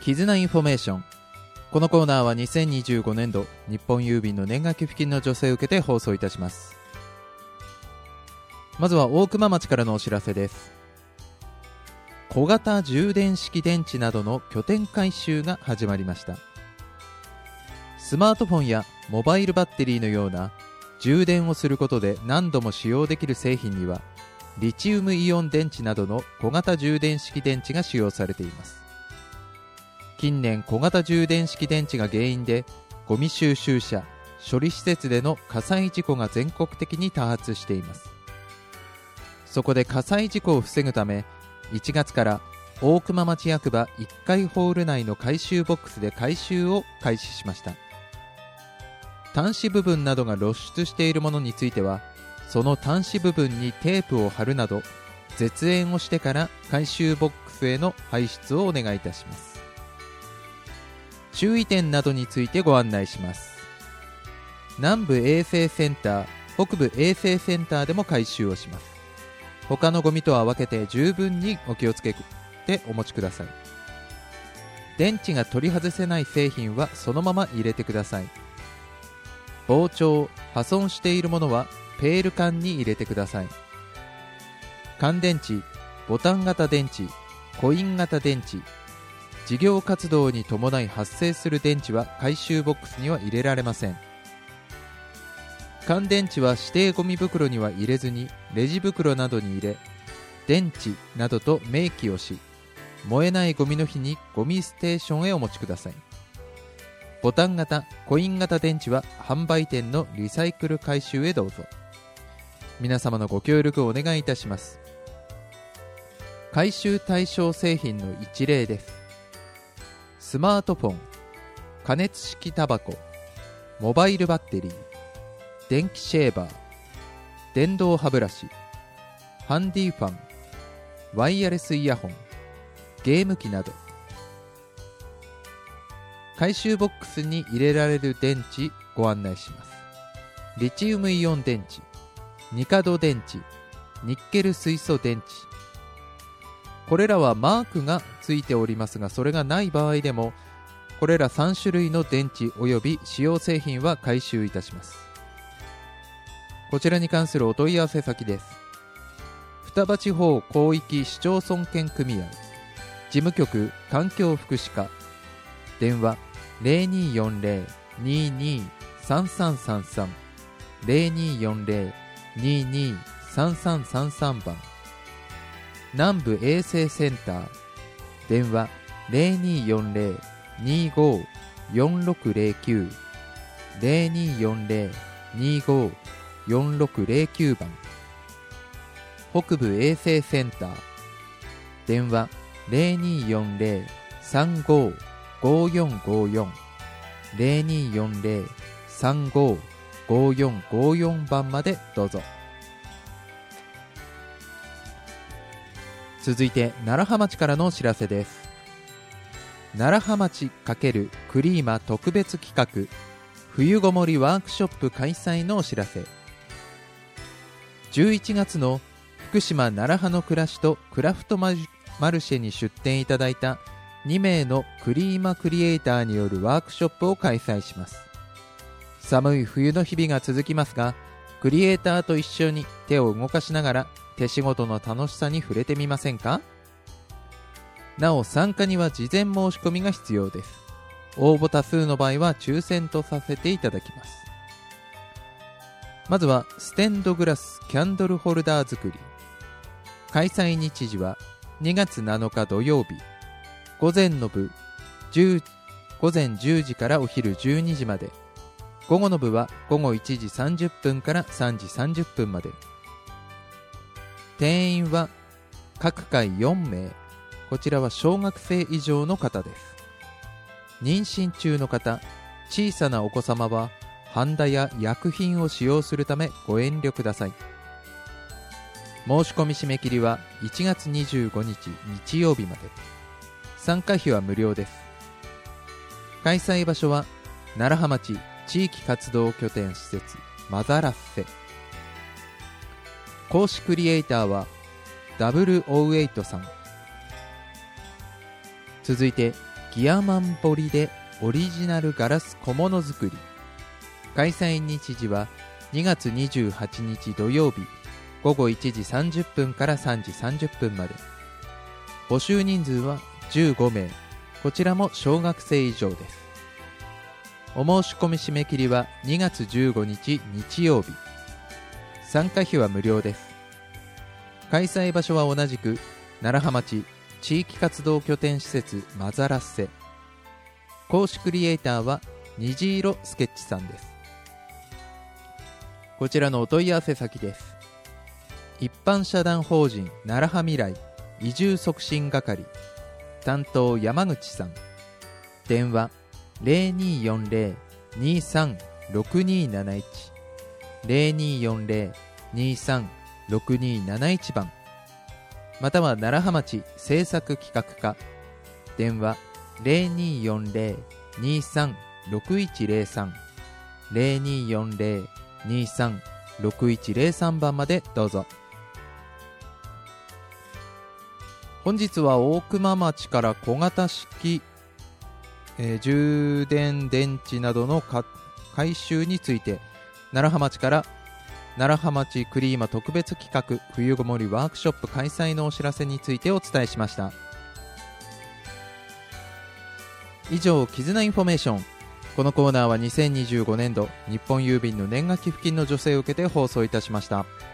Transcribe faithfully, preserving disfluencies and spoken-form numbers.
絆インフォメーション。このコーナーはにせんにじゅうごねんど日本郵便の年賀寄付金の助成を受けて放送いたします。まずは大熊町からのお知らせです。小型充電式電池などの拠点回収が始まりました。スマートフォンやモバイルバッテリーのような充電をすることで何度も使用できる製品にはリチウムイオン電池などの小型充電式電池が使用されています。近年小型充電式電池が原因でゴミ収集車、処理施設での火災事故が全国的に多発しています。そこで火災事故を防ぐためいちがつから大熊町役場いっかいホール内の回収ボックスで回収を開始しました。端子部分などが露出しているものについてはその端子部分にテープを貼るなど絶縁をしてから回収ボックスへの排出をお願いいたします。注意点などについてご案内します。南部衛生センター、北部衛生センターでも回収をします。他のゴミとは分けて十分にお気をつけてお持ちください。電池が取り外せない製品はそのまま入れてください。膨張、破損しているものはペール缶に入れてください。乾電池、ボタン型電池、コイン型電池、事業活動に伴い発生する電池は回収ボックスには入れられません。乾電池は指定ゴミ袋には入れずにレジ袋などに入れ、電池などと明記をし、燃えないゴミの日にゴミステーションへお持ちください。ボタン型、コイン型電池は販売店のリサイクル回収へどうぞ。皆様のご協力をお願いいたします。回収対象製品の一例です。スマートフォン、加熱式タバコ、モバイルバッテリー、電気シェーバー、電動歯ブラシ、ハンディファン、ワイヤレスイヤホン、ゲーム機など。回収ボックスに入れられる電池ご案内します。リチウムイオン電池、ニカド電池、ニッケル水素電池。これらはマークがついておりますが、それがない場合でもこれらさんしゅるいの電池及び使用製品は回収いたします。こちらに関するお問い合わせ先です。双葉地方広域市町村圏組合事務局環境福祉課、電話 ゼロにーよんゼロ にーにー さんさんさんさん ゼロにーよんゼロ にーにー さんさんさんさん 番、南部衛生センター、電話 ゼロにーよんゼロ にーごー よんろくゼロきゅう ゼロにーよんゼロ にーごー よんろくゼロきゅう 番、北部衛生センター、電話 ゼロにーよんゼロ さんごー ごーよんごーよん ゼロにーよんゼロ さんごー ごーよんごーよん 番までどうぞ。続いて楢葉町からのお知らせです。楢葉町×クリーマ特別企画冬ごもりワークショップ開催のお知らせ。じゅういちがつの福島楢葉の暮らしとクラフトマルシェに出展いただいたにめいのクリーマクリエイターによるワークショップを開催します。寒い冬の日々が続きますが、クリエイターと一緒に手を動かしながら手仕事の楽しさに触れてみませんか？なお参加には事前申し込みが必要です。応募多数の場合は抽選とさせていただきます。まずはステンドグラスキャンドルホルダー作り。開催日時はにがつなのか土曜日、午前の部午前じゅうじからお昼じゅうにじまで、午後の部は午後いちじさんじゅっぷんからさんじさんじゅっぷんまで。定員は各回よんめい。こちらは小学生以上の方です。妊娠中の方、小さなお子様はハンダや薬品を使用するためご遠慮ください。申し込み締め切りはいちがつにじゅうごにち日曜日まで。参加費は無料です。開催場所は楢葉町地域活動拠点施設マザラッセ。講師クリエイターはダブルオーエイトさん。続いてギアマン彫りでオリジナルガラス小物作り。開催日時はにがつにじゅうはちにち土曜日ごごいちじさんじゅっぷんからさんじさんじゅっぷんまで。募集人数はじゅうごめい。こちらも小学生以上です。お申し込み締め切りはにがつじゅうごにち日曜日。参加費は無料です。開催場所は同じく楢葉町地域活動拠点施設マザラッセ。公式クリエイターは虹色スケッチさんです。こちらのお問い合わせ先です。一般社団法人楢葉未来移住促進係担当山口さん。電話 ゼロにーよんゼロ にーさん ろくにーなないち ゼロにーよんゼロ にーさん ろくにーなないち 番、または楢葉町政策企画課。電話 ゼロにーよんゼロ にーさん ろくいちゼロさん ゼロにーよんゼロ にーさん ろくいちゼロさん 番までどうぞ。本日は大熊町から小型式、えー、充電電池などの回収について、楢葉町から楢葉町クリーマ特別企画冬ごもりワークショップ開催のお知らせについてお伝えしました。以上、絆インフォメーション。このコーナーはにせんにじゅうごねんど日本郵便の年賀寄付金の助成を受けて放送いたしました。